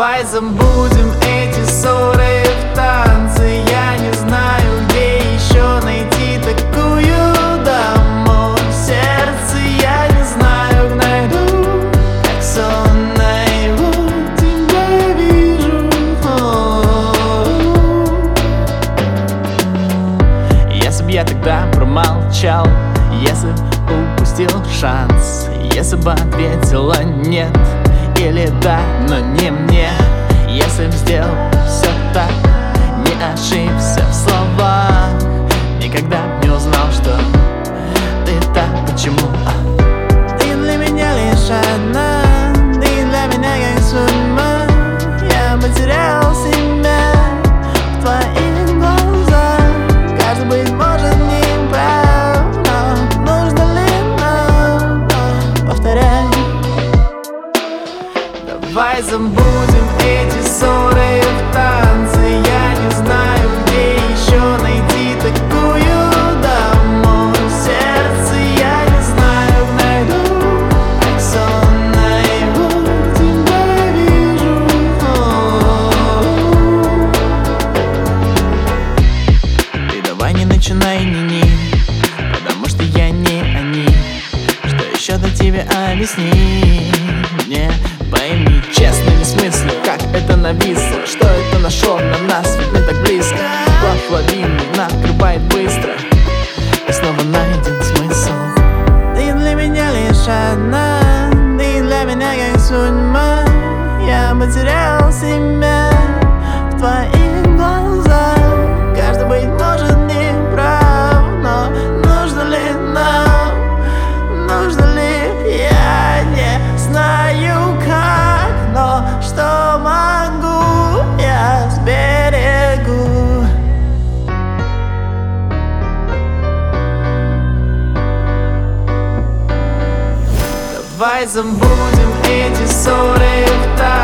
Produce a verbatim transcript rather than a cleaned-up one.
Давай забудем эти ссоры в танце. Я не знаю, где еще найти такую даму. Сердце я не знаю, найду, как сон наяву тебя вижу. Если б я тогда промолчал, если б упустил шанс, если бы ответила нет или да, но не мне. Если б сделал все так, не ошибся в словах, никогда б не узнал, что ты так. Почему? Ты для меня лишь одна, ты для меня как судьба. Я потерял себя в твоих глазах. Каждый, быть может, не прав, но нужно ли нам повторять? Давай забудем эти ссоры в танце. Я не знаю, где еще найти такую даму. Сердце я не знаю, найду, как сон наяву тебя вижу. Ты давай не начинай, ни-ни, потому что я не они. Что еще до тебя объясни мне? Пойми, честно, не смыслю, как это нависло. Что это нашло на нас, ведь мы так близко. Плав лавину накрывает быстро, и снова найден смысл. Ты для меня лишь одна, ты для меня как судьба. Я потерял себя в твоих глазах. Каждый, быть может, не прав, но нужно ли нам, нужно ли? Я не знаю как, но что могу, я сберегу. Давай забудем эти ссоры в танце.